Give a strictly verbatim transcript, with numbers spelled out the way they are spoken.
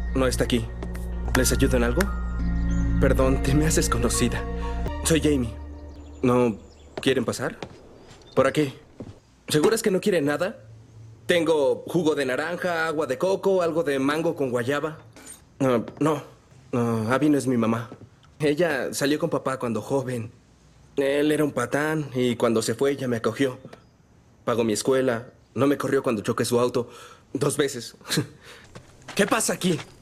no está aquí. ¿Les ayudo en algo? Perdón, te me haces conocida. Soy Jamie. ¿No quieren pasar? Por aquí. ¿Seguras que no quieren nada? Tengo jugo de naranja, agua de coco, algo de mango con guayaba. Uh, no, no, Abby no es mi mamá. Ella salió con papá cuando joven. Él era un patán y cuando se fue ella me acogió. Pagó mi escuela. No me corrió cuando choqué su auto. Dos veces. ¿Qué pasa aquí?